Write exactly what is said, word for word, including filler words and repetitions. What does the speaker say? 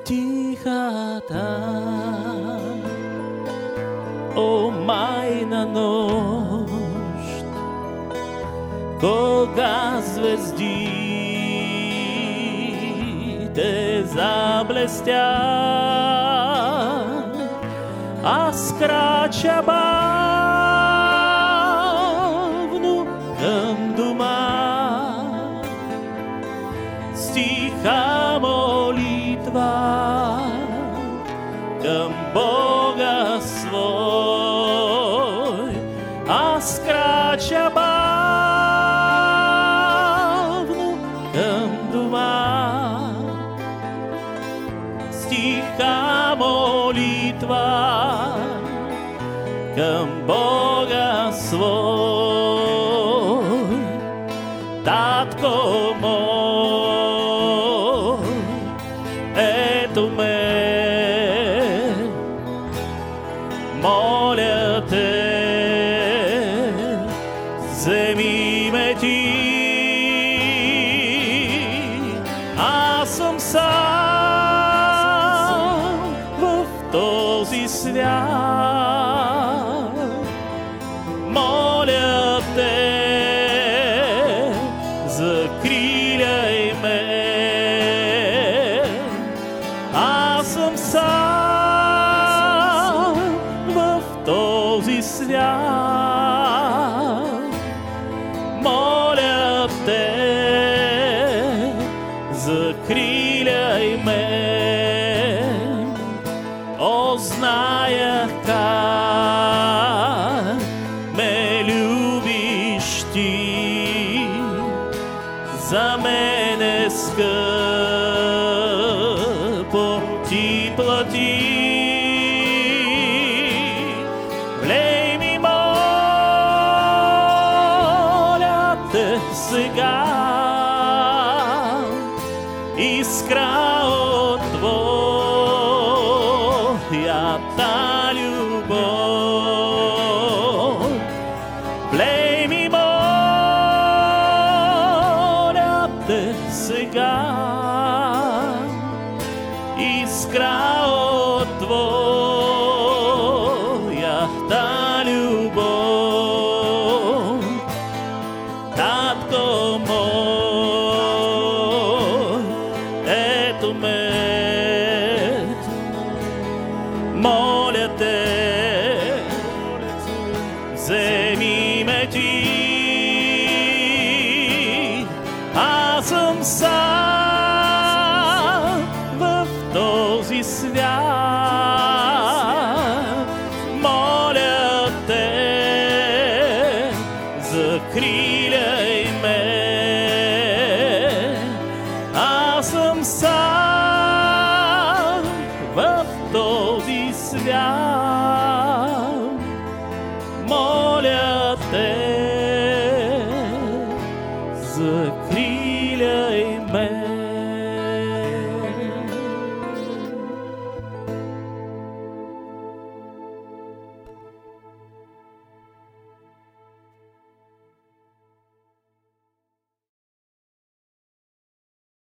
тихата, о майна нощ, кога звездите заблестят, аз крача бавно към дома, с тиха молитва към Бога свой, аз крача бавно към дома, с тиха молитва към Бога свой. Татко мой, ето ме, моля те, вземи ме ти, аз съм сам в този свят. Моля те, закриляй ме, аз съм сам в този свят. Моля те, закриляй ме. О, зная как ме любиш ти, за мене скъпо ти плати. Влей ми, моля те сега, искра от твоята любов. Влей ми, моля те сега, искра от твоята любов. Татко мой, ето ме, моля те, вземи ме ти, аз съм сам в този свят. Моля те, закриляй